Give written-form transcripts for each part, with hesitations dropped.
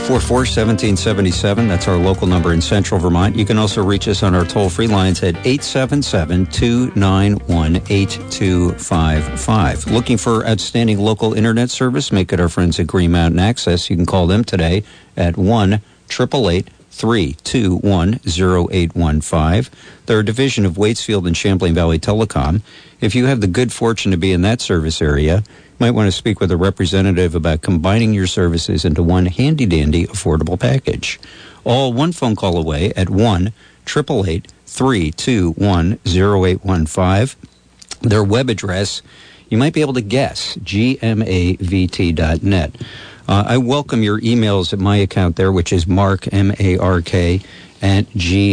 844-1777. That's our local number in Central Vermont. You can also reach us on our toll-free lines at 877-291-8255. Looking for outstanding local internet service? Make it our friends at Green Mountain Access. You can call them today at 1-888-321-0815. They're a division of Waitsfield and Champlain Valley Telecom. If you have the good fortune to be in that service area, you might want to speak with a representative about combining your services into one handy-dandy affordable package. All one phone call away at 1-888-321-0815. Their web address, you might be able to guess, gmavt.net. I welcome your emails at my account there, which is Mark, M-A-R-K, at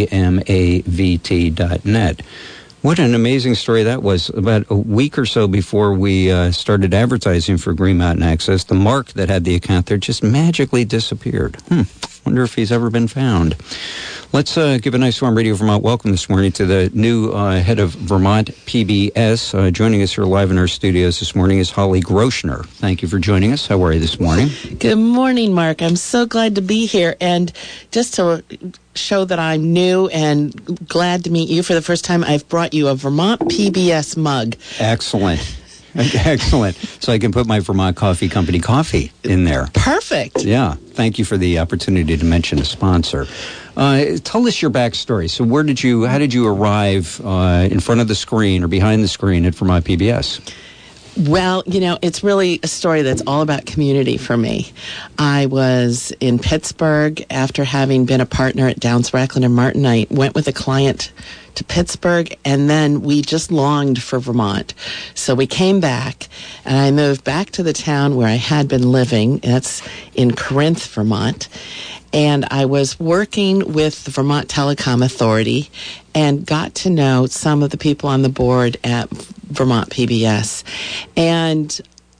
gmavt.net. What an amazing story that was. About a week or so before we started advertising for Green Mountain Access, the Mark that had the account there just magically disappeared. Wonder if he's ever been found. Let's give a nice warm Radio Vermont welcome this morning to the new head of Vermont PBS. Joining us here live in our studios this morning is Holly Groschner. Thank you for joining us. How are you this morning? Good morning, Mark. I'm so glad to be here. And just to show that I'm new and glad to meet you for the first time, I've brought you a Vermont PBS mug. Excellent. Excellent. So I can put my Vermont Coffee Company coffee in there. Perfect. Yeah. Thank you for the opportunity to mention a sponsor. Tell us your backstory. So how did you arrive in front of the screen or behind the screen at Vermont PBS? Well, it's really a story that's all about community for me. I was in Pittsburgh after having been a partner at Downs, Racklin & Martin. I went with a client to Pittsburgh, and then we just longed for Vermont. So we came back, and I moved back to the town where I had been living. That's in Corinth, Vermont. And I was working with the Vermont Telecom Authority and got to know some of the people on the board at Vermont PBS. And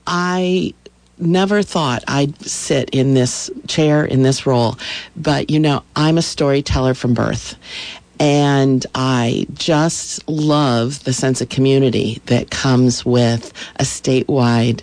I never thought I'd sit in this chair, in this role. But, I'm a storyteller from birth. And I just love the sense of community that comes with a statewide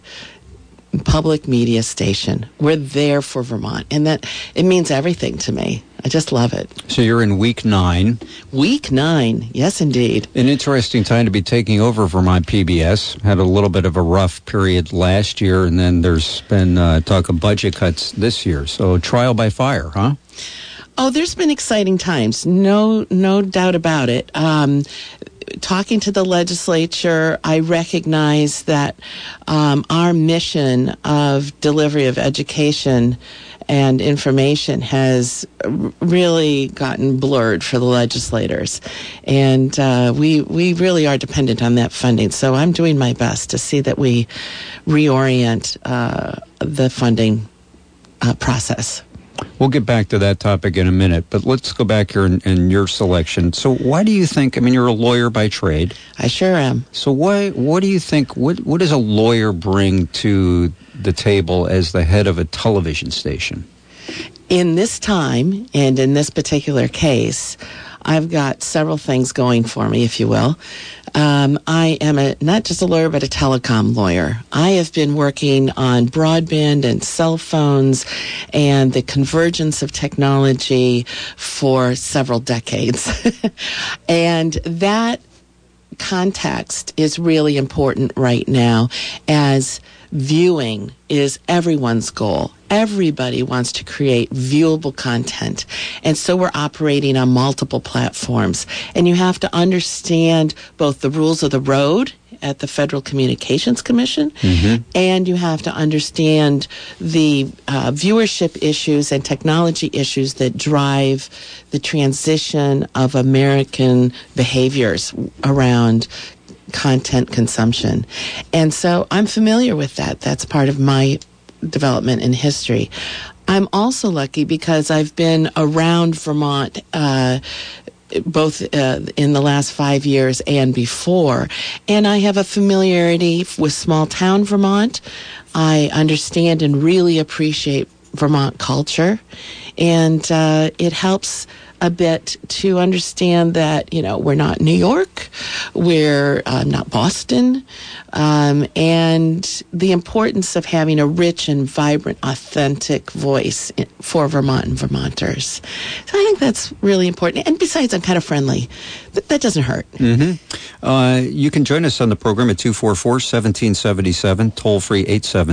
public media station. We're there for Vermont, and that it means everything to me. I just love it. So you're in week 9. Week 9, yes, indeed. An interesting time to be taking over Vermont PBS. Had a little bit of a rough period last year, and then there's been talk of budget cuts this year. So trial by fire, huh? Oh, there's been exciting times. No doubt about it. Talking to the legislature, I recognize that our mission of delivery of education and information has really gotten blurred for the legislators. And we really are dependent on that funding. So I'm doing my best to see that we reorient the funding process. We'll get back to that topic in a minute, but let's go back here in your selection. So why do you think, you're a lawyer by trade. I sure am. So what do you think, what does a lawyer bring to the table as the head of a television station? In this time, and in this particular case, I've got several things going for me, if you will. I am not just a lawyer, but a telecom lawyer. I have been working on broadband and cell phones and the convergence of technology for several decades. And that context is really important right now, as viewing is everyone's goal. Everybody wants to create viewable content. And so we're operating on multiple platforms. And you have to understand both the rules of the road at the Federal Communications Commission, and you have to understand the viewership issues and technology issues that drive the transition of American behaviors around content consumption. And so I'm familiar with that. That's part of my development in history. I'm also lucky because I've been around Vermont both in the last 5 years and before, and I have a familiarity with small town Vermont. I understand and really appreciate Vermont culture, and it helps a bit to understand that, we're not New York, we're not Boston, and the importance of having a rich and vibrant, authentic voice for Vermont and Vermonters. So I think that's really important. And besides, I'm kind of friendly. That doesn't hurt. You can join us on the program at 244-1777, toll-free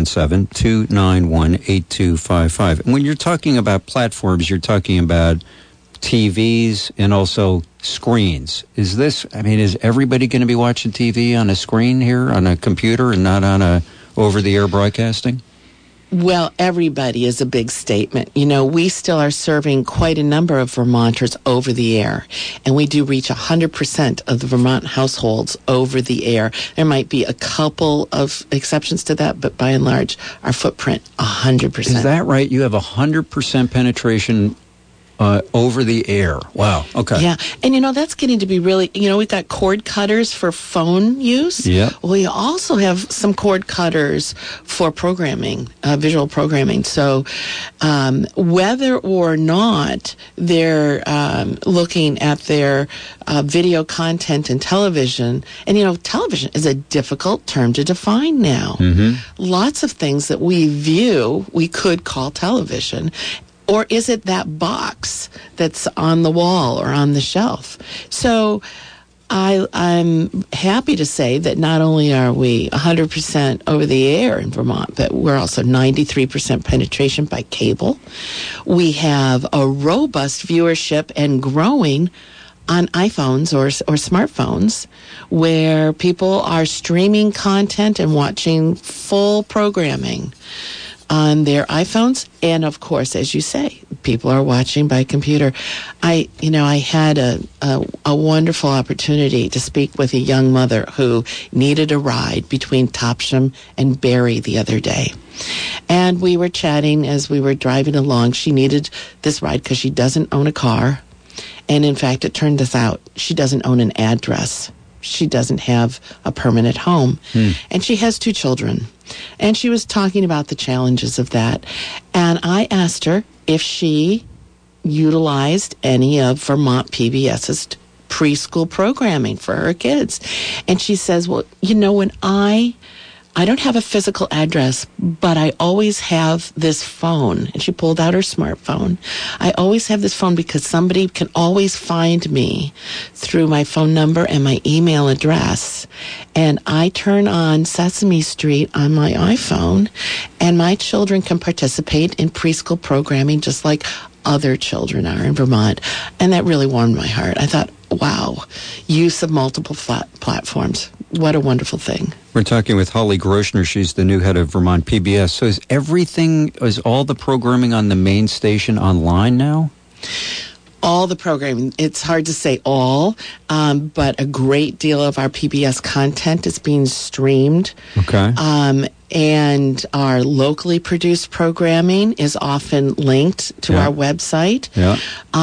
877-291-8255. And when you're talking about platforms, you're talking about TVs and also screens. Is everybody going to be watching TV on a screen here, on a computer, and not on a over-the-air broadcasting? Well, everybody is a big statement. We still are serving quite a number of Vermonters over the air, and we do reach 100% of the Vermont households over the air. There might be a couple of exceptions to that, but by and large, our footprint, 100%. Is that right? You have 100% penetration over the air. Wow. Okay. Yeah. And, that's getting to be really, we've got cord cutters for phone use. Yeah. We also have some cord cutters for programming, visual programming. So whether or not they're looking at their video content and television, and, television is a difficult term to define now. Lots of things that we view, we could call television. Or is it that box that's on the wall or on the shelf? So I'm happy to say that not only are we 100% over the air in Vermont, but we're also 93% penetration by cable. We have a robust viewership and growing on iPhones or smartphones, where people are streaming content and watching full programming on their iPhones, and of course, as you say, people are watching by computer. I had a wonderful opportunity to speak with a young mother who needed a ride between Topsham and Barrie the other day. And we were chatting as we were driving along. She needed this ride because she doesn't own a car. And in fact, it turned this out, she doesn't own an address. She doesn't have a permanent home. And she has 2 children. And she was talking about the challenges of that. And I asked her if she utilized any of Vermont PBS's preschool programming for her kids. And she says, well, when I don't have a physical address, but I always have this phone. And she pulled out her smartphone. I always have this phone because somebody can always find me through my phone number and my email address. And I turn on Sesame Street on my iPhone, and my children can participate in preschool programming just like other children are in Vermont. And that really warmed my heart. I thought, wow, use of multiple platforms. What a wonderful thing. We're talking with Holly Groshner. She's the new head of Vermont PBS. So is all the programming on the main station online now? All the programming. It's hard to say all, but a great deal of our PBS content is being streamed. Okay. And our locally produced programming is often linked to our website. Yeah.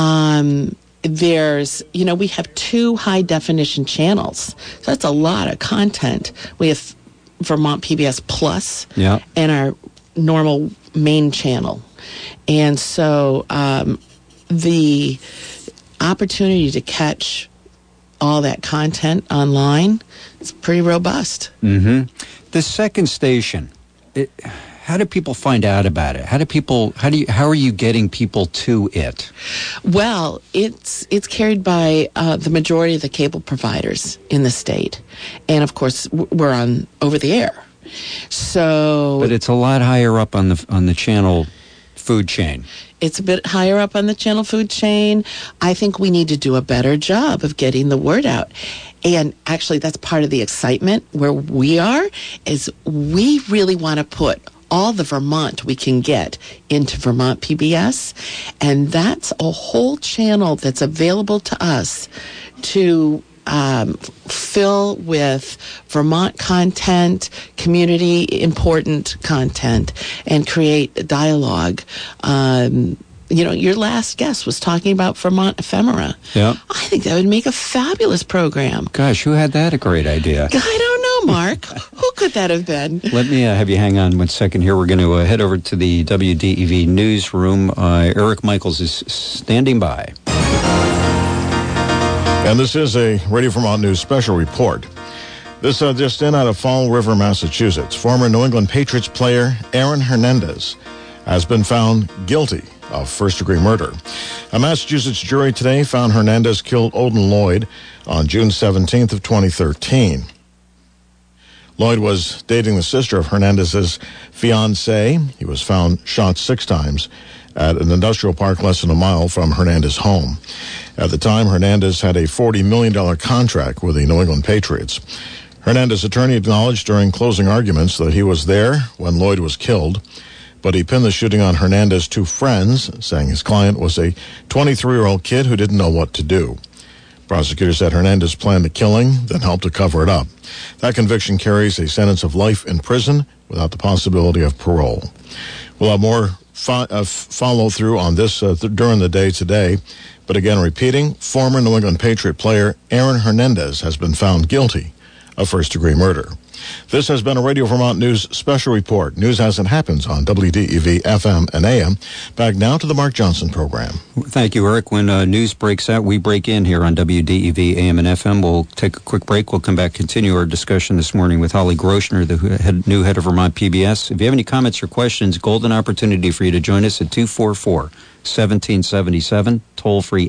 We have 2 high-definition channels. So that's a lot of content. We have Vermont PBS Plus and our normal main channel. And so the opportunity to catch all that content online is pretty robust. The second station, how do people find out about it? How are you getting people to it? Well, it's carried by the majority of the cable providers in the state, and of course we're on over the air. So, but it's a lot higher up on the channel food chain. It's a bit higher up on the channel food chain. I think we need to do a better job of getting the word out. And actually, that's part of the excitement where we are, is we really want to put all the Vermont we can get into Vermont PBS. And that's a whole channel that's available to us to fill with Vermont content, community important content, and create dialogue. Your last guest was talking about Vermont ephemera. Yeah. I think that would make a fabulous program. Gosh, who had that a great idea? I don't know, Mark. Who could that have been? Let me have you hang on 1 second here. We're going to head over to the WDEV newsroom. Eric Michaels is standing by. And this is a Radio Vermont News special report. This just in out of Fall River, Massachusetts. Former New England Patriots player Aaron Hernandez has been found guilty of first-degree murder. A Massachusetts jury today found Hernandez killed Odin Lloyd on June 17th of 2013. Lloyd was dating the sister of Hernandez's fiancée. He was found shot 6 times at an industrial park less than a mile from Hernandez's home. At the time, Hernandez had a $40 million contract with the New England Patriots. Hernandez's attorney acknowledged during closing arguments that he was there when Lloyd was killed, but he pinned the shooting on Hernandez's 2 friends, saying his client was a 23-year-old kid who didn't know what to do. Prosecutors said Hernandez planned the killing, then helped to cover it up. That conviction carries a sentence of life in prison without the possibility of parole. We'll have more follow through on this during the day today. But again, repeating, former New England Patriot player Aaron Hernandez has been found guilty of first-degree murder. This has been a Radio Vermont News special report. News as it happens on WDEV FM and AM. Back now to the Mark Johnson program. Thank you, Eric. When news breaks out, we break in here on WDEV AM and FM. We'll take a quick break. We'll come back, continue our discussion this morning with Holly Groshner, the new head of Vermont PBS. If you have any comments or questions, golden opportunity for you to join us at 244-1777, toll-free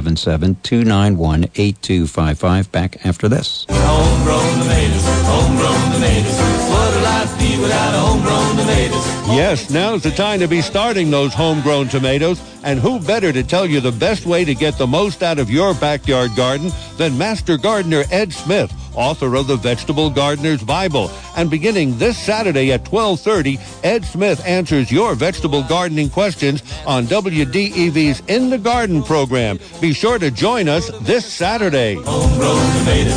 877-291-8255. Back after this. Homegrown tomatoes, homegrown tomatoes. What would life be without homegrown tomatoes? Yes, now's the time to be starting those homegrown tomatoes. And who better to tell you the best way to get the most out of your backyard garden than Master Gardener Ed Smith, author of the Vegetable Gardener's Bible. And beginning this Saturday at 12:30, Ed Smith answers your vegetable gardening questions on WDEV's In the Garden program. Be sure to join us this Saturday. Homegrown tomatoes.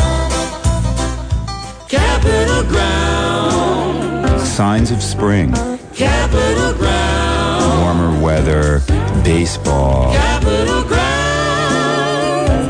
Capital Ground. Signs of spring. Capital Ground. Warmer weather, baseball. Capital Ground.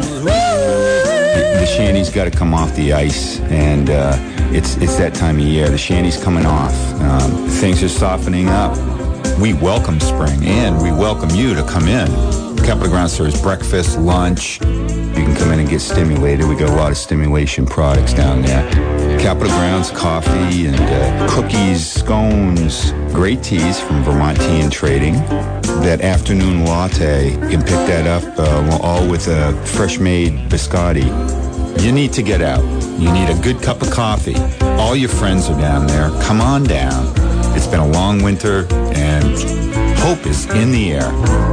The shanty's got to come off the ice, and it's that time of year. The shanty's coming off. Things are softening up. We welcome spring, and we welcome you to come in. Capital Ground serves breakfast, lunch. You can come in and get stimulated. We got a lot of stimulation products down there. Capital Ground's coffee and cookies, scones, great teas from Vermont Tea and Trading. That afternoon latte, you can pick that up all with a fresh-made biscotti. You need to get out. You need a good cup of coffee. All your friends are down there. Come on down. It's been a long winter, and hope is in the air.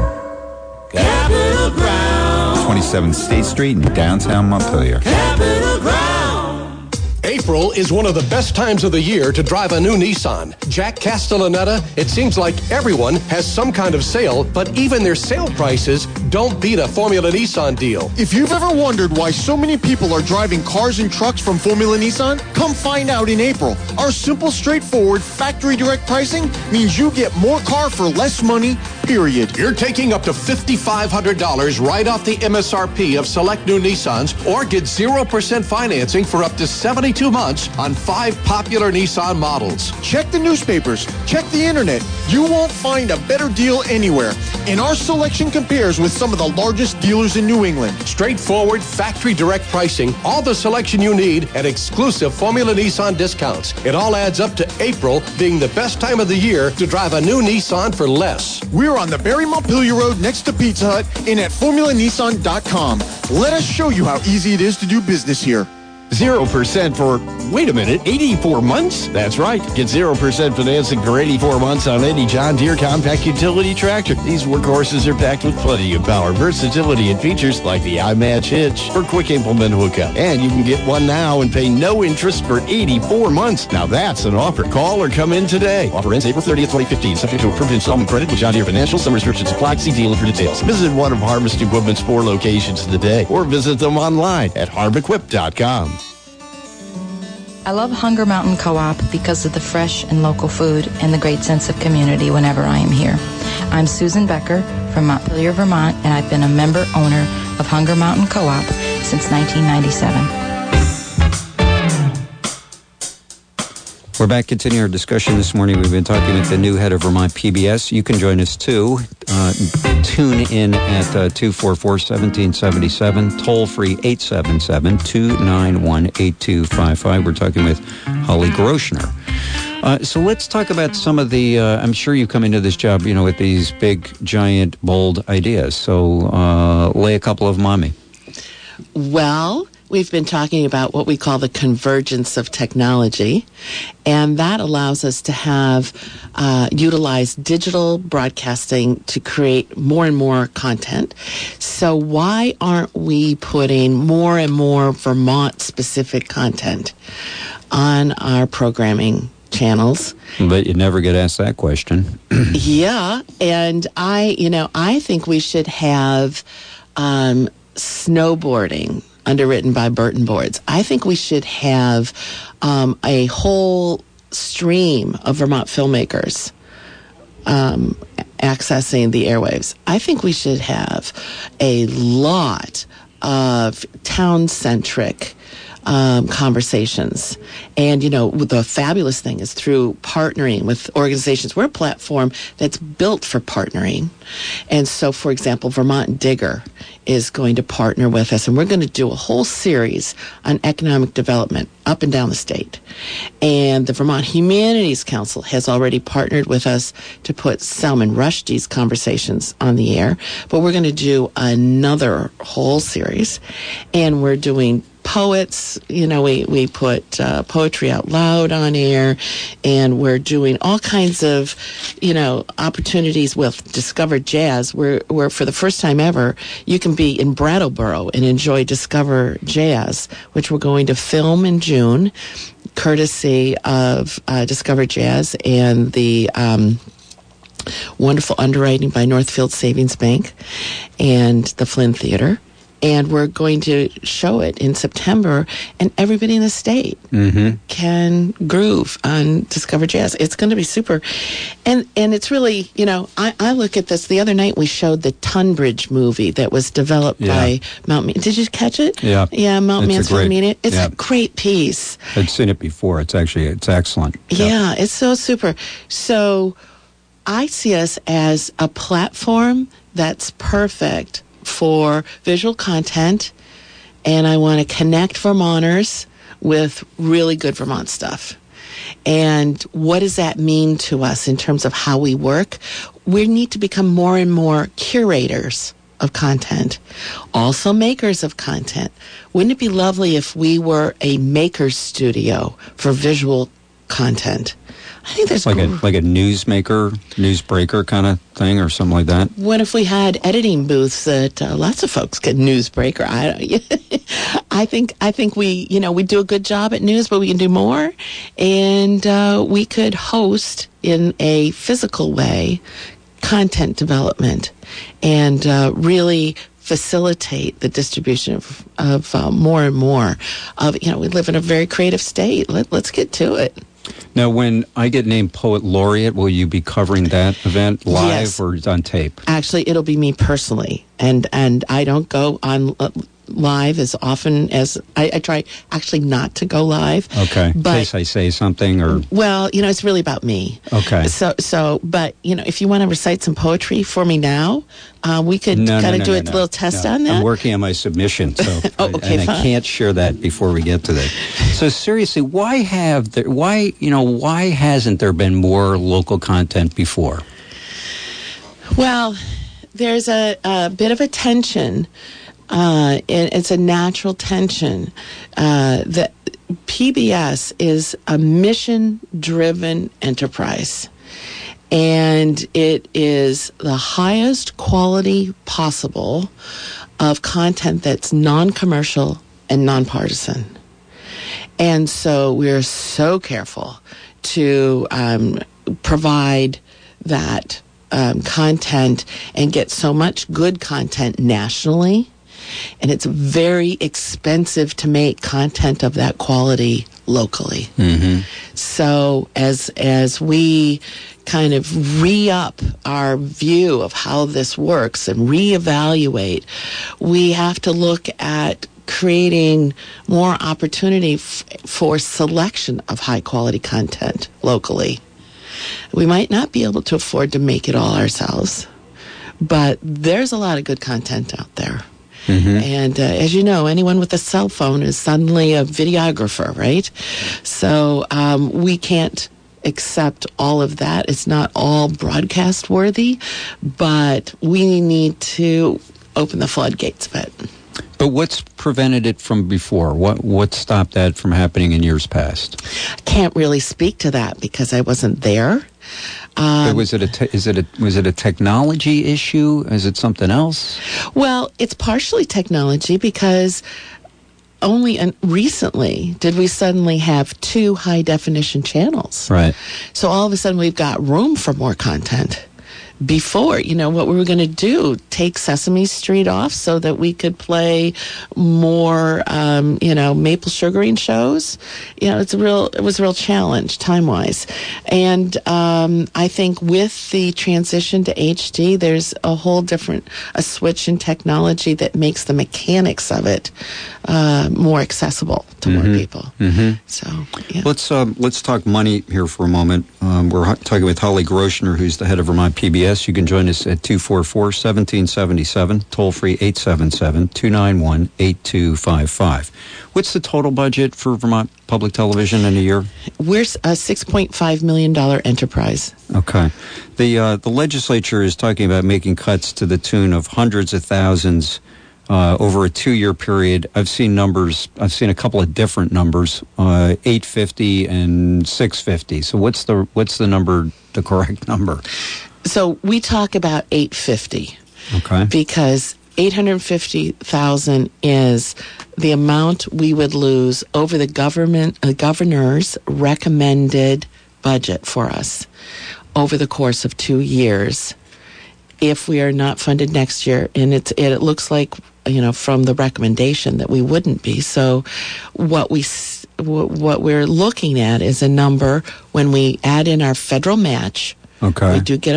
Capital Ground. 27th State Street in downtown Montpelier. Capital Ground. April is one of the best times of the year to drive a new Nissan. Jack Castellaneta, it seems like everyone has some kind of sale, but even their sale prices don't beat a Formula Nissan deal. If you've ever wondered why so many people are driving cars and trucks from Formula Nissan, come find out in April. Our simple, straightforward, factory direct pricing means you get more car for less money, period. You're taking up to $5,500 right off the MSRP of select new Nissans, or get 0% financing for up to 72 months on 5 popular Nissan models. Check the newspapers. Check the internet. You won't find a better deal anywhere. And our selection compares with some of the largest dealers in New England. Straightforward, factory direct pricing, all the selection you need, and exclusive Formula Nissan discounts. It all adds up to April being the best time of the year to drive a new Nissan for less. We're on the Barry Montpelier Road next to Pizza Hut and at FormulaNissan.com. Let us show you how easy it is to do business here. 0% for, wait a minute, 84 months? That's right. Get 0% financing for 84 months on any John Deere compact utility tractor. These workhorses are packed with plenty of power, versatility, and features like the iMatch hitch for quick implement hookup. And you can get one now and pay no interest for 84 months. Now that's an offer. Call or come in today. Offer ends April 30th, 2015. Subject to approved installment credit with John Deere Financial. Some restrictions apply. See dealer for details. Visit one of Harvest Equipment's 4 locations today or visit them online at harvequip.com. I love Hunger Mountain Co-op because of the fresh and local food and the great sense of community whenever I am here. I'm Susan Becker from Montpelier, Vermont, and I've been a member owner of Hunger Mountain Co-op since 1997. We're back continuing our discussion this morning. We've been talking with the new head of Vermont PBS. You can join us too. Tune in at 244-1777, toll-free 877-291-8255. We're talking with Holly Groshner. So let's talk about some of the, I'm sure you come into this job, with these big, giant, bold ideas. So lay a couple of them on me. Well, we've been talking about what we call the convergence of technology, and that allows us to have utilize digital broadcasting to create more and more content. So why aren't we putting more and more Vermont-specific content on our programming channels? But you never get asked that question. Yeah, and I think we should have snowboarding underwritten by Burton Boards. I think we should have a whole stream of Vermont filmmakers accessing the airwaves. I think we should have a lot of town-centric conversations. And, the fabulous thing is through partnering with organizations. We're a platform that's built for partnering. And so, for example, Vermont Digger is going to partner with us, and we're going to do a whole series on economic development up and down the state. And the Vermont Humanities Council has already partnered with us to put Salman Rushdie's conversations on the air. But we're going to do another whole series, and we're doing poets. We put Poetry Out Loud on air, and we're doing all kinds of, opportunities with Discover Jazz, where for the first time ever, you can be in Brattleboro and enjoy Discover Jazz, which we're going to film in June, courtesy of Discover Jazz and the wonderful underwriting by Northfield Savings Bank and the Flynn Theater. And we're going to show it in September, and everybody in the state can groove on Discover Jazz. It's going to be super. And it's really, I look at this. The other night we showed the Tunbridge movie that was developed by Mount Mansfield. Did you catch it? Yeah. Yeah, Mount Mansfield Media. It's a great piece. I'd seen it before. It's excellent. Yeah, it's so super. So I see us as a platform that's perfect for visual content, and I want to connect Vermonters with really good Vermont stuff. And what does that mean to us in terms of how we work? We need to become more and more curators of content, also makers of content. Wouldn't it be lovely if we were a maker's studio for visual content? I think there's like a newsbreaker kind of thing, or something like that. What if we had editing booths that lots of folks get newsbreaker? I think we do a good job at news, but we can do more, and we could host in a physical way content development and really facilitate the distribution of more and more of. We live in a very creative state. Let's get to it. Now, when I get named Poet Laureate, will you be covering that event live or on tape? Actually, it'll be me personally, and I don't go on live as often as I try actually not to go live. Okay, in case I say something or... Well, it's really about me. Okay. So, but, if you want to recite some poetry for me now, we could do a little test on that. I'm working on my submission, so okay, I can't share that before we get to that. So seriously, why hasn't there been more local content before? Well, there's a bit of a tension. And it's a natural tension that PBS is a mission-driven enterprise, and it is the highest quality possible of content that's non-commercial and nonpartisan. And so we're so careful to provide that content and get so much good content nationally. And it's very expensive to make content of that quality locally. So as we kind of re-up our view of how this works and reevaluate, we have to look at creating more opportunity for selection of high-quality content locally. We might not be able to afford to make it all ourselves, but there's a lot of good content out there. Mm-hmm. And as you know, anyone with a cell phone is suddenly a videographer, right? So we can't accept all of that. It's not all broadcast worthy, but we need to open the floodgates of it. But what's prevented it from before? What stopped that from happening in years past? I can't really speak to that because I wasn't there. Was it a technology issue? Is it something else? Well, it's partially technology because only recently did we suddenly have 2 high-definition channels. Right. So all of a sudden we've got room for more content. Before, what we were going to do, take Sesame Street off so that we could play more, maple sugaring shows. It was a real challenge time-wise. And I think with the transition to HD, there's a whole a switch in technology that makes the mechanics of it more accessible to more people. Mm-hmm. So, yeah. Let's talk money here for a moment. We're talking with Holly Groshner, who's the head of Vermont PBS. You can join us at 244-1777, toll-free 877-291-8255. What's the total budget for Vermont Public Television in a year? We're a $6.5 million enterprise. Okay. The legislature is talking about making cuts to the tune of hundreds of thousands over a 2-year period. I've seen numbers. I've seen a couple of different numbers, 850 and 650. So what's the number, the correct number? So we talk about 850. Okay. Because 850,000 is the amount we would lose over the governor's recommended budget for us over the course of 2 years if we are not funded next year. And it looks like, from the recommendation that we wouldn't be. So what we're looking at is a number when we add in our federal match. Okay. We do get a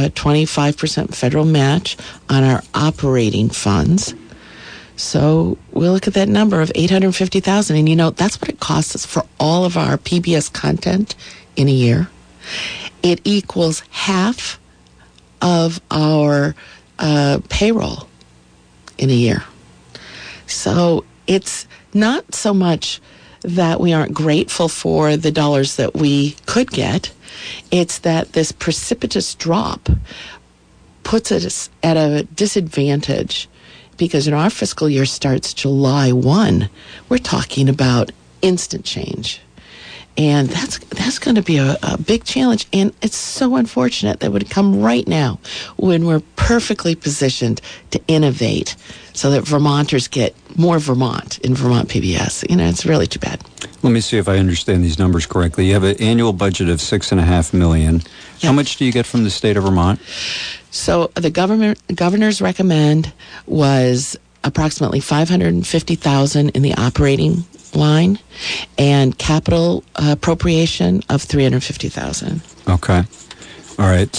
25% federal match on our operating funds. So we'll look at that number of 850,000, and that's what it costs us for all of our PBS content in a year. It equals half of our payroll in a year. So it's not so much that we aren't grateful for the dollars that we could get. It's that this precipitous drop puts us at a disadvantage because our fiscal year starts July 1. We're talking about instant change. And that's going to be a big challenge. And it's so unfortunate that it would come right now when we're perfectly positioned to innovate so that Vermonters get more Vermont in Vermont PBS. It's really too bad. Let me see if I understand these numbers correctly. You have an annual budget of $6.5 million. Yep. How much do you get from the state of Vermont? So the governor's recommend was approximately $550,000 in the operating line and capital appropriation of $350,000. Okay. All right.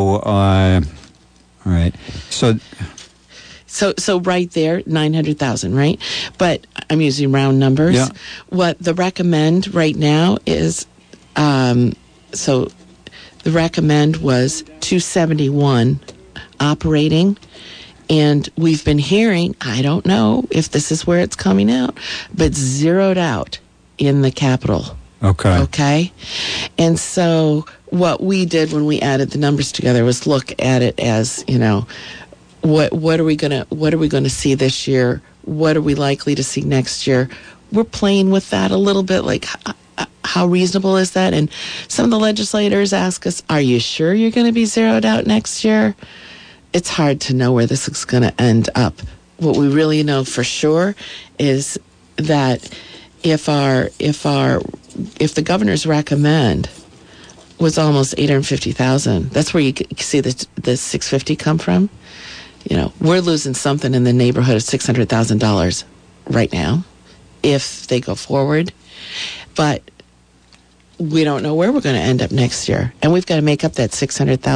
So right there, $900,000, right? But I'm using round numbers. Yeah. What the recommend right now is, so the recommend was $271 operating. And we've been hearing, I don't know if this is where it's coming out, but zeroed out in the capital. Okay. Okay? And so what we did when we added the numbers together was look at it as, what are we gonna see this year? What are we likely to see next year? We're playing with that a little bit, like how reasonable is that? And some of the legislators ask us, are you sure you're going to be zeroed out next year? It's hard to know where this is going to end up. What we really know for sure is that if the governor's recommend was almost $850,000, that's where you see the $650 come from. We're losing something in the neighborhood of $600,000 right now if they go forward. But we don't know where we're going to end up next year. And we've got to make up that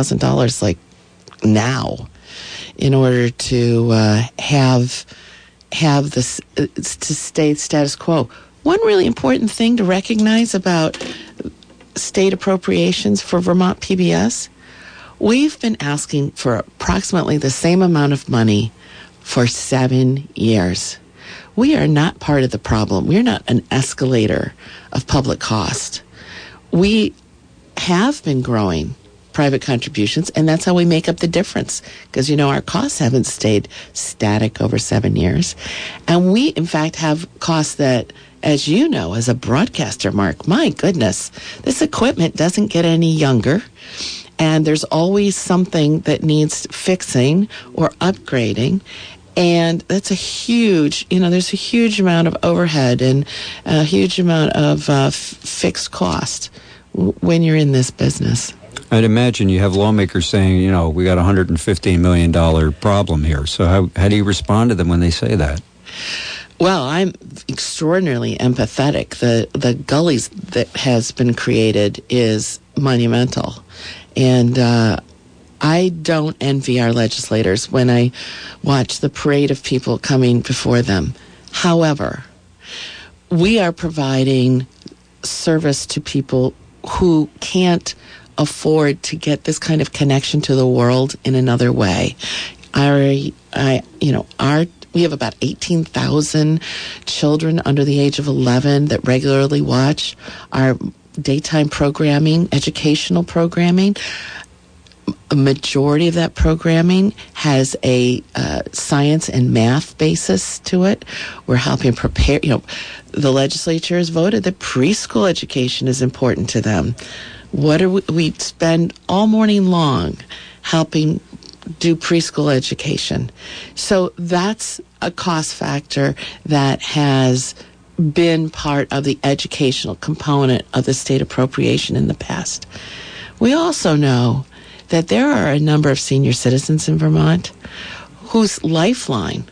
$600,000 now in order to have have this to stay status quo. One really important thing to recognize about state appropriations for Vermont PBS, we've been asking for approximately the same amount of money for 7 years. We are not part of the problem. We're not an escalator of public cost. We have been growing private contributions, and that's how we make up the difference, because, our costs haven't stayed static over 7 years. And we, in fact, have costs that, as you know, as a broadcaster, Mark, my goodness, this equipment doesn't get any younger, and there's always something that needs fixing or upgrading. And that's a huge, there's a huge amount of overhead and a huge amount of fixed cost when you're in this business. I'd imagine you have lawmakers saying, we got a $115 million problem here. So how do you respond to them when they say that? Well, I'm extraordinarily empathetic. The gullies that has been created is monumental. And I don't envy our legislators when I watch the parade of people coming before them. However, we are providing service to people who can't afford to get this kind of connection to the world in another way. We have about 18,000 children under the age of 11 that regularly watch our daytime programming, educational programming. A majority of that programming has a science and math basis to it. We're helping prepare, the legislature has voted that preschool education is important to them. We spend all morning long helping do preschool education. So that's a cost factor that has been part of the educational component of the state appropriation in the past. We also know that there are a number of senior citizens in Vermont whose lifeline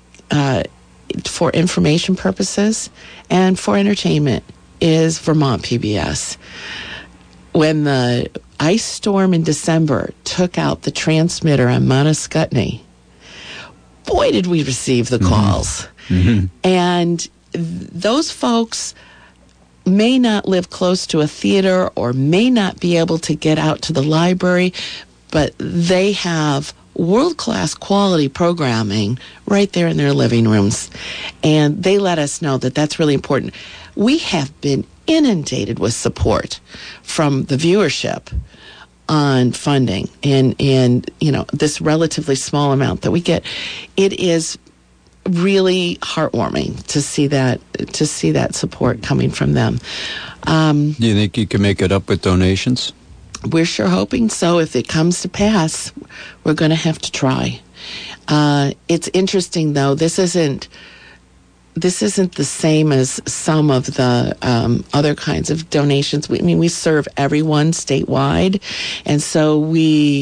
for information purposes and for entertainment is Vermont PBS. When the ice storm in December took out the transmitter on Mount Ascutney, boy, did we receive the calls. Mm-hmm. And those folks may not live close to a theater or may not be able to get out to the library, but they have world-class quality programming right there in their living rooms. And they let us know that that's really important. We have been inundated with support from the viewership on funding and this relatively small amount that we get. It is really heartwarming to see that support coming from them. Do you think you can make it up with donations? We're sure hoping so. If it comes to pass, we're going to have to try. It's interesting, though. This isn't the same as some of the other kinds of donations. We serve everyone statewide, and so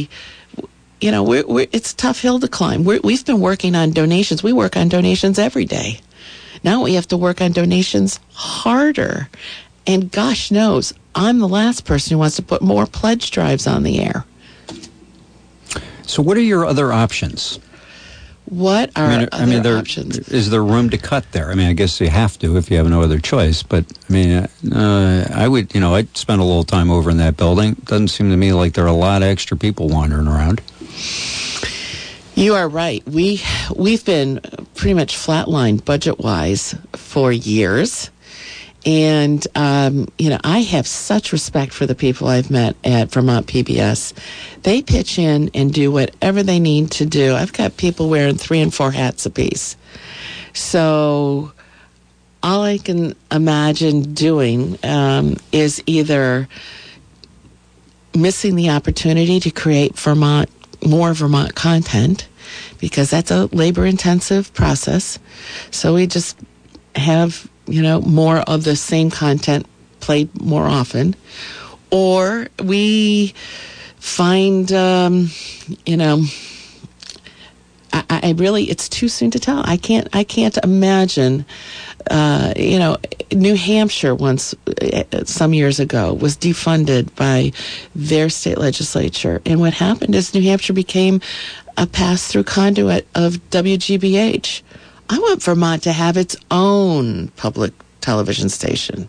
it's a tough hill to climb. We've been working on donations. We work on donations every day. Now we have to work on donations harder. And gosh knows, I'm the last person who wants to put more pledge drives on the air. So what are your other options? What are other options? Is there room to cut there? I guess you have to if you have no other choice. But, I would, I'd spend a little time over in that building. Doesn't seem to me like there are a lot of extra people wandering around. You are right. We've been pretty much flatlined budget-wise for years. And, I have such respect for the people I've met at Vermont PBS. They pitch in and do whatever they need to do. I've got people wearing 3 and 4 hats apiece. So all I can imagine doing is either missing the opportunity to create more Vermont content, because that's a labor-intensive process. So we just have more of the same content played more often, or we find, I really, it's too soon to tell. I can't imagine, New Hampshire once, some years ago, was defunded by their state legislature. And what happened is New Hampshire became a pass-through conduit of WGBH. I want Vermont to have its own public television station.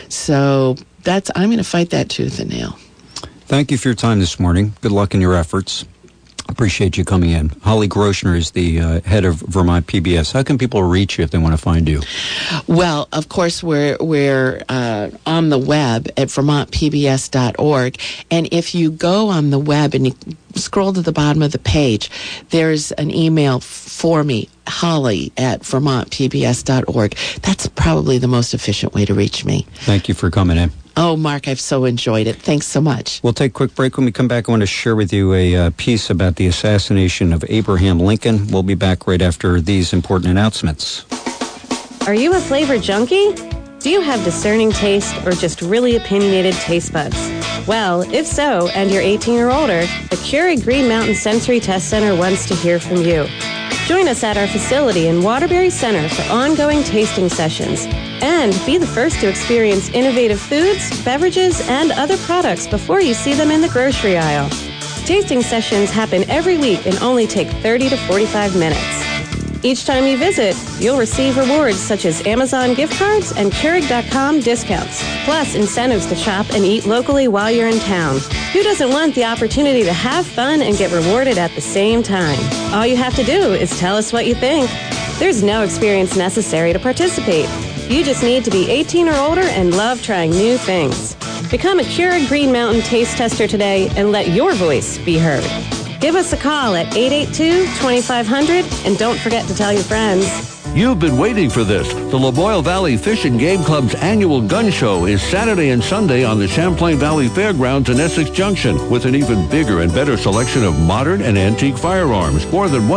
So I'm going to fight that tooth and nail. Thank you for your time this morning. Good luck in your efforts. Appreciate you coming in. Holly Groshner is the head of Vermont PBS. How can people reach you if they want to find you? Well, of course, we're on the web at vermontpbs.org. And if you go on the web and you scroll to the bottom of the page, there's an email for me, Holly at vermontpbs.org. That's probably the most efficient way to reach me. Thank you for coming in. Oh, Mark, I've so enjoyed it. Thanks so much. We'll take a quick break. When we come back, I want to share with you a piece about the assassination of Abraham Lincoln. We'll be back right after these important announcements. Are you a flavor junkie? Do you have discerning taste or just really opinionated taste buds? Well, if so, and you're 18 or older, the Keurig Green Mountain Sensory Test Center wants to hear from you. Join us at our facility in Waterbury Center for ongoing tasting sessions. And be the first to experience innovative foods, beverages, and other products before you see them in the grocery aisle. Tasting sessions happen every week and only take 30 to 45 minutes. Each time you visit, you'll receive rewards such as Amazon gift cards and Keurig.com discounts, plus incentives to shop and eat locally while you're in town. Who doesn't want the opportunity to have fun and get rewarded at the same time? All you have to do is tell us what you think. There's no experience necessary to participate. You just need to be 18 or older and love trying new things. Become a Keurig Green Mountain taste tester today and let your voice be heard. Give us a call at 882-2500 and don't forget to tell your friends. You've been waiting for this. The Lamoille Valley Fish and Game Club's annual gun show is Saturday and Sunday on the Champlain Valley Fairgrounds in Essex Junction with an even bigger and better selection of modern and antique firearms. More than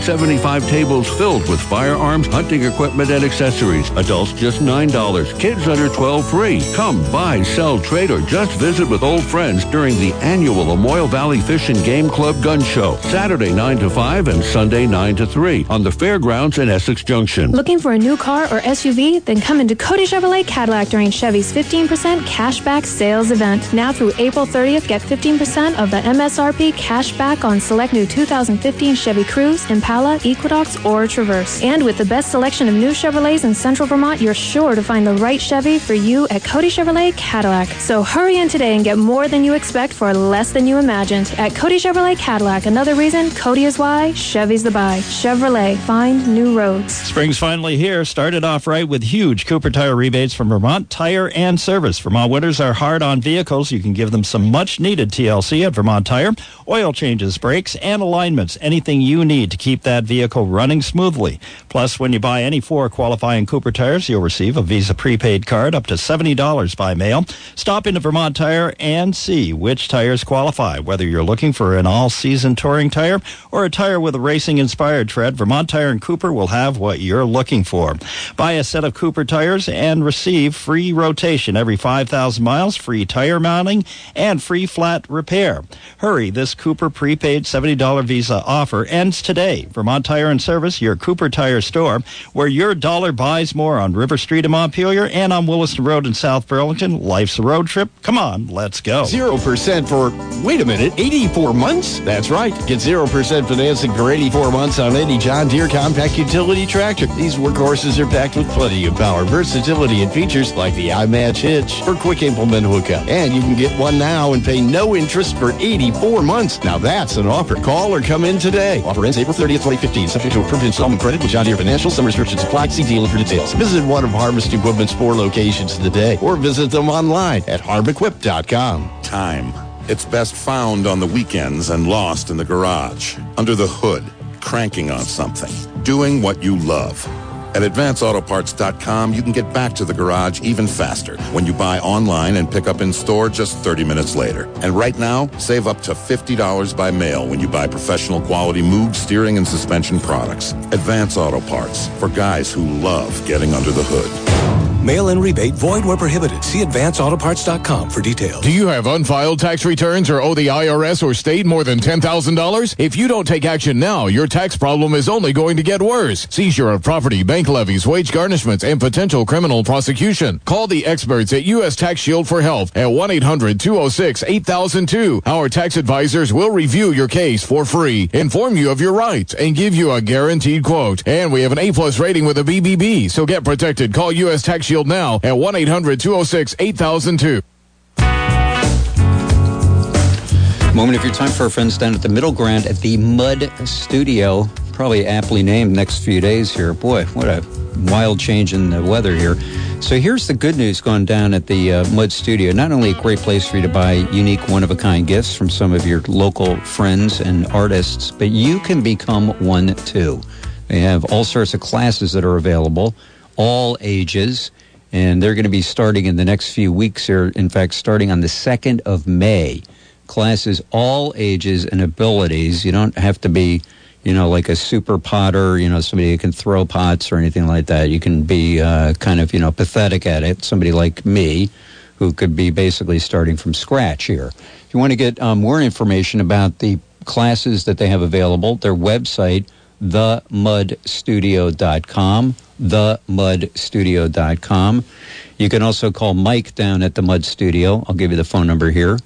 175 tables filled with firearms, hunting equipment, and accessories. Adults just $9. Kids under 12 free. Come buy, sell, trade, or just visit with old friends during the annual Lamoille Valley Fish and Game Club Gun Show. Saturday 9 to 5 and Sunday 9 to 3 on the Fairgrounds in Essex Junction. Looking for a new car or SUV? Then come into Cody Chevrolet Cadillac during Chevy's 15% cashback sales event. Now through April 30th, get 15% of the MSRP cashback on select new 2015 Chevy Cruze, Impala, Equinox, or Traverse. And with the best selection of new Chevrolets in Central Vermont, you're sure to find the right Chevy for you at Cody Chevrolet Cadillac. So hurry in today and get more than you expect for less than you imagined. At Cody Chevrolet Cadillac, another reason Cody is why, Chevy's the buy. Chevrolet, find new roads. Spring's finally here. Started off right with huge Cooper Tire rebates from Vermont Tire and Service. Vermont winters are hard on vehicles. You can give them some much-needed TLC at Vermont Tire. Oil changes, brakes, and alignments. Anything you need to keep that vehicle running smoothly. Plus, when you buy any 4 qualifying Cooper Tires, you'll receive a Visa prepaid card up to $70 by mail. Stop into Vermont Tire and see which tires qualify. Whether you're looking for an all-season touring tire or a tire with a racing-inspired tread, Vermont Tire and Cooper will have what you're looking for. Buy a set of Cooper tires and receive free rotation every 5,000 miles, free tire mounting, and free flat repair. Hurry, this Cooper prepaid $70 Visa offer ends today. Vermont Tire and Service, your Cooper Tire store, where your dollar buys more on River Street in Montpelier and on Williston Road in South Burlington. Life's a road trip. Come on, let's go. 0% for, wait a minute, 84 months? That's right. Get 0% financing for 84 months on any John Deere compact utility tractor. These workhorses are packed with plenty of power, versatility, and features like the iMatch hitch for quick implement hookup. And you can get one now and pay no interest for 84 months. Now that's an offer. Call or come in today. Offer ends April 30th, 2015. Subject to approved installment credit with John Deere Financial. Some restrictions apply. See dealer for details. Visit one of Harvest Equipment's 4 locations today or visit them online at harbequip.com. Time. It's best found on the weekends and lost in the garage, under the hood, cranking on something, doing what you love. At AdvanceAutoParts.com, you can get back to the garage even faster when you buy online and pick up in store just 30 minutes later. And right now, save up to $50 by mail when you buy professional quality Moog steering and suspension products. Advance Auto Parts, for guys who love getting under the hood. Mail-in rebate void where prohibited. See advanceautoparts.com for details. Do you have unfiled tax returns or owe the IRS or state more than $10,000? If you don't take action now, your tax problem is only going to get worse. Seizure of property, bank levies, wage garnishments, and potential criminal prosecution. Call the experts at U.S. Tax Shield for help at 1-800-206-8002. Our tax advisors will review your case for free, inform you of your rights, and give you a guaranteed quote. And we have an A+ rating with a BBB, so get protected. Call U.S. Tax Shield now at 1-800-206-8002. Moment of your time for our friends down at the Middle Ground at the Mud Studio. Probably aptly named next few days here. Boy, what a wild change in the weather here. So here's the good news going down at the Mud Studio. Not only a great place for you to buy unique, one-of-a-kind gifts from some of your local friends and artists, but you can become one too. They have all sorts of classes that are available, all ages, and they're going to be starting in the next few weeks here. In fact, starting on the 2nd of May. Classes all ages and abilities. You don't have to be, like a super potter, somebody who can throw pots or anything like that. You can be kind of, pathetic at it. Somebody like me who could be basically starting from scratch here. If you want to get more information about the classes that they have available, their website, themudstudio.com, themudstudio.com. You can also call Mike down at the Mud Studio. I'll give you the phone number here.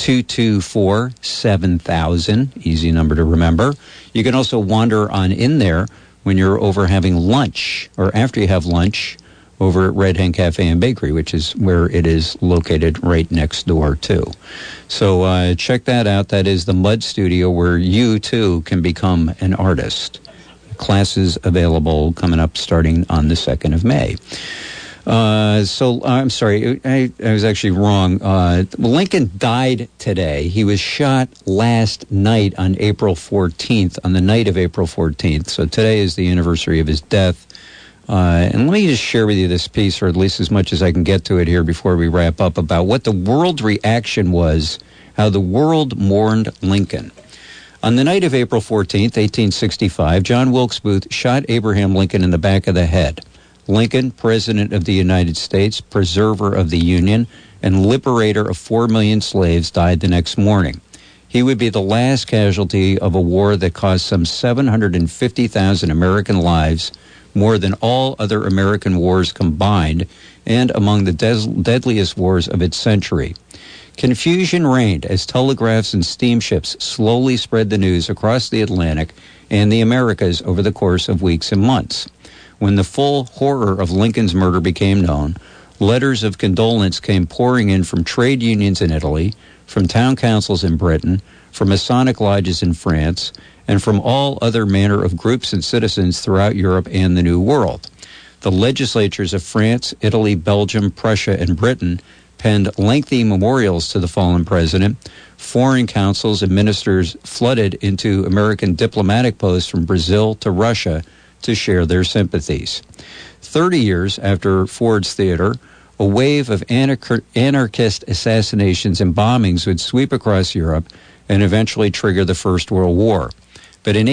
224-7000, easy number to remember. You can also wander on in there when you're over having lunch or after you have lunch over at Red Hen Cafe and Bakery, which is where it is located right next door too. So check that out. That is the Mud Studio, where you too can become an artist. Classes available coming up starting on the 2nd of May. So I'm sorry, I was actually wrong. Lincoln died today. He was shot last night on April 14th, on the night of April 14th. So today is the anniversary of his death. And let me just share with you this piece, or at least as much as I can get to it here before we wrap up, about what the world's reaction was, how the world mourned Lincoln. On the night of April 14th, 1865, John Wilkes Booth shot Abraham Lincoln in the back of the head. Lincoln, President of the United States, preserver of the Union, and liberator of 4 million slaves, died the next morning. He would be the last casualty of a war that cost some 750,000 American lives, more than all other American wars combined, and among the deadliest wars of its century. Confusion reigned as telegraphs and steamships slowly spread the news across the Atlantic and the Americas over the course of weeks and months. When the full horror of Lincoln's murder became known, letters of condolence came pouring in from trade unions in Italy, from town councils in Britain, from Masonic lodges in France, and from all other manner of groups and citizens throughout Europe and the New World. The legislatures of France, Italy, Belgium, Prussia, and Britain penned lengthy memorials to the fallen president. Foreign councils and ministers flooded into American diplomatic posts from Brazil to Russia to share their sympathies. 30 years after Ford's Theater, a wave of anarchist assassinations and bombings would sweep across Europe and eventually trigger the First World War. But in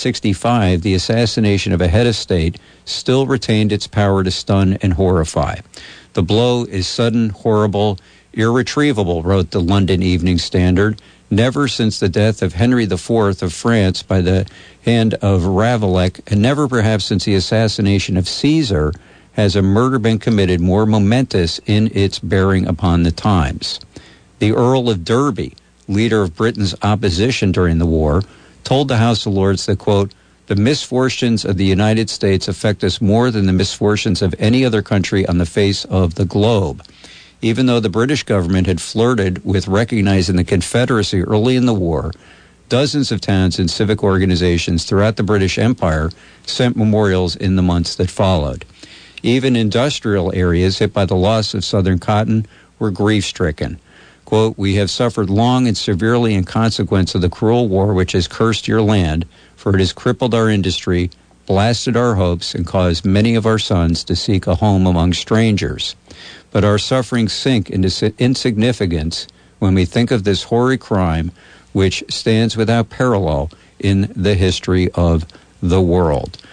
1865, the assassination of a head of state still retained its power to stun and horrify. The blow is sudden, horrible, irretrievable, wrote the London Evening Standard. Never since the death of Henry IV of France by the hand of Ravaillac, and never perhaps since the assassination of Caesar, has a murder been committed more momentous in its bearing upon the times. The Earl of Derby, leader of Britain's opposition during the war, told the House of Lords that, quote, "The misfortunes of the United States affect us more than the misfortunes of any other country on the face of the globe." Even though the British government had flirted with recognizing the Confederacy early in the war, dozens of towns and civic organizations throughout the British Empire sent memorials in the months that followed. Even industrial areas hit by the loss of Southern cotton were grief-stricken. Quote, "We have suffered long and severely in consequence of the cruel war which has cursed your land, for it has crippled our industry, blasted our hopes, and caused many of our sons to seek a home among strangers. But our sufferings sink into insignificance when we think of this horrid crime which stands without parallel in the history of the world."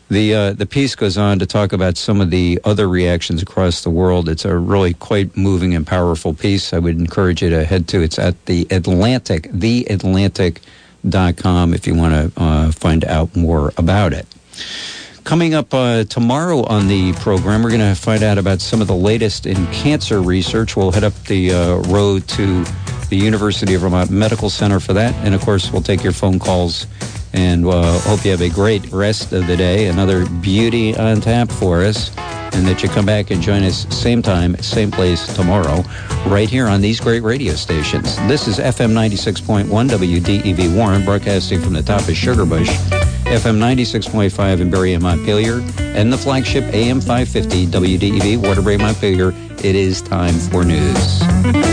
The piece goes on to talk about some of the other reactions across the world. It's a really quite moving and powerful piece. I would encourage you to head to. It's at The Atlantic, theatlantic.com, if you want to find out more about it. Coming up tomorrow on the program, we're going to find out about some of the latest in cancer research. We'll head up the road to the University of Vermont Medical Center for that. And, of course, we'll take your phone calls. And hope you have a great rest of the day. Another beauty on tap for us. And that you come back and join us same time, same place tomorrow, right here on these great radio stations. This is FM 96.1 WDEV Warren, broadcasting from the top of Sugarbush, FM 96.5 in Berry and Montpelier, and the flagship AM 550 WDEV Waterbury Montpelier. It is time for news.